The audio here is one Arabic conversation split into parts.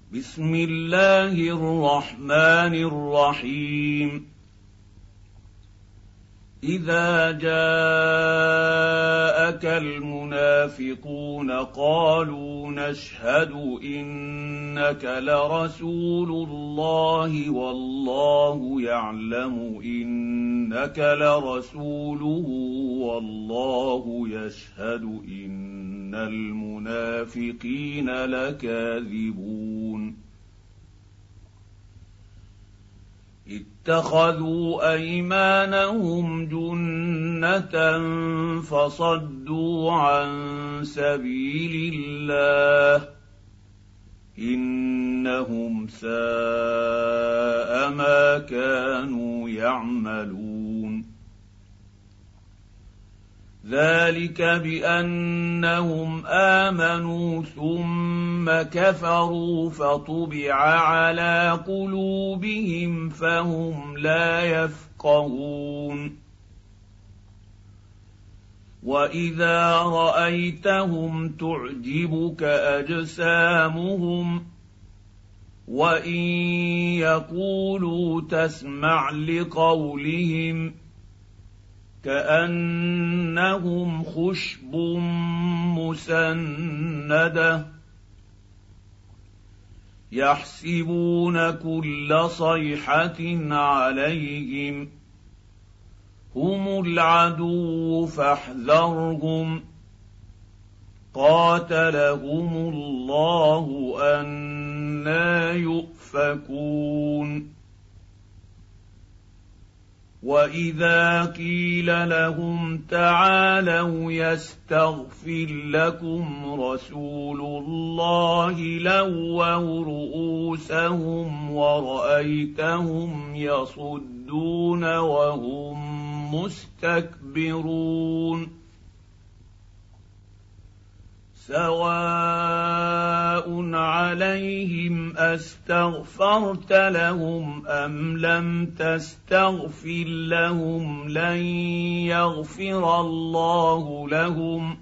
بسم الله الرحمن الرحيم إذا جاءك المنافقون قالوا نشهد إنك لرسول الله والله يعلم إنك لرسوله والله يشهد إن المنافقين لكاذبون اتخذوا أيمانهم جنة فصدوا عن سبيل الله إنهم ساء ما كانوا يعملون ذلك بأنهم آمنوا ثم كفروا فطبع على قلوبهم فهم لا يفقهون وإذا رأيتهم تعجبك أجسامهم وإن يقولوا تسمع لقولهم كأنهم خشب مسندة يحسبون كل صيحة عليهم هم العدو فاحذرهم قاتلهم الله أنى يؤفكون وإذا قيل لهم تعالوا يستغفر لكم رسول الله لووا رؤوسهم ورأيتهم يصدون وهم مستكبرون سواء عليهم أستغفرت لهم أم لم تستغفر لهم لن يغفر الله لهم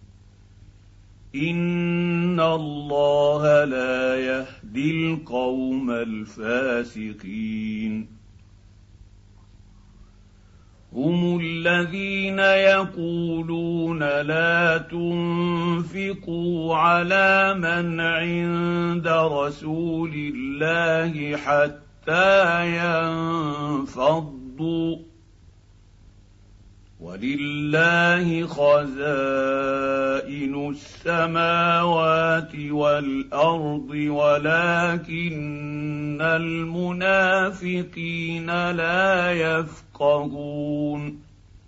إن الله لا يهدي القوم الفاسقين هم الذين يقولون لا تنفقوا على من عند رسول الله حتى ينفضوا ولله خزائن السماوات والأرض ولكن المنافقين لا يفقهون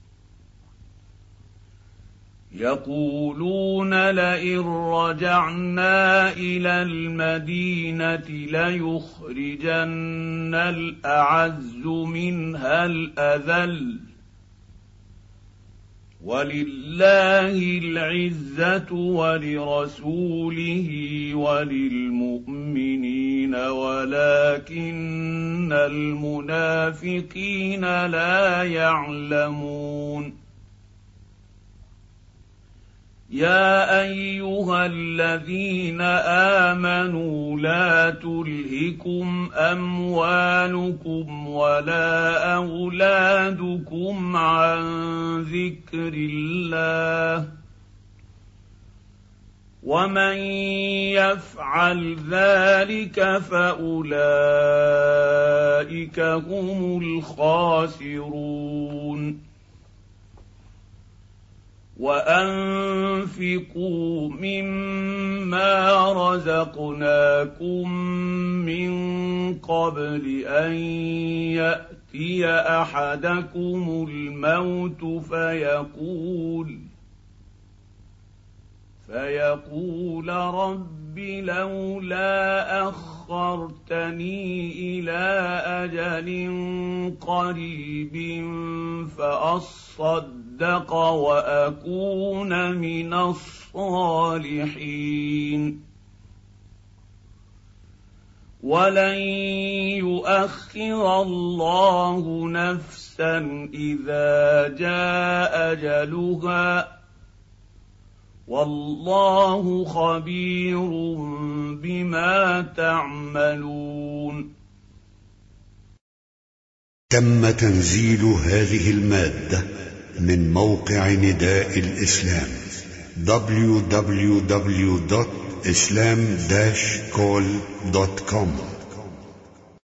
يقولون لئن رجعنا إلى المدينة ليخرجن الأعز منها الأذل ولله العزة ولرسوله وللمؤمنين ولكن المنافقين لا يعلمون يا أيها الذين آمنوا لا تلهكم أموالكم ولا أولادكم عن ذكر الله ومن يفعل ذلك فأولئك هم الخاسرون وأنفقوا مما رزقناكم من قبل أن يأتي أحدكم الموت فيقول رب لولا أخرتني إلى أجل قريب فأصدق وأكون من الصالحين ولن يؤخر الله نفسا إذا جاء أجلها والله خبير بما تعملون. تم تنزيل هذه المادة من موقع نداء الإسلام www.islam-call.com